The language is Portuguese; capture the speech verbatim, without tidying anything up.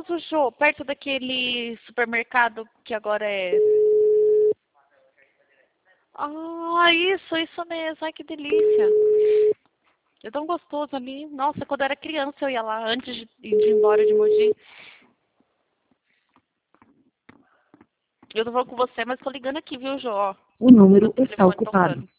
gostoso, Jô, perto daquele supermercado que agora é... Ah, isso, isso mesmo. Ai, que delícia. É tão gostoso ali. Nossa, quando eu era criança eu ia lá, antes de de ir embora de Mogi. Eu tô falando com você, mas tô ligando aqui, viu, Jô? Ó, O meu número está telefone ocupado. tocando.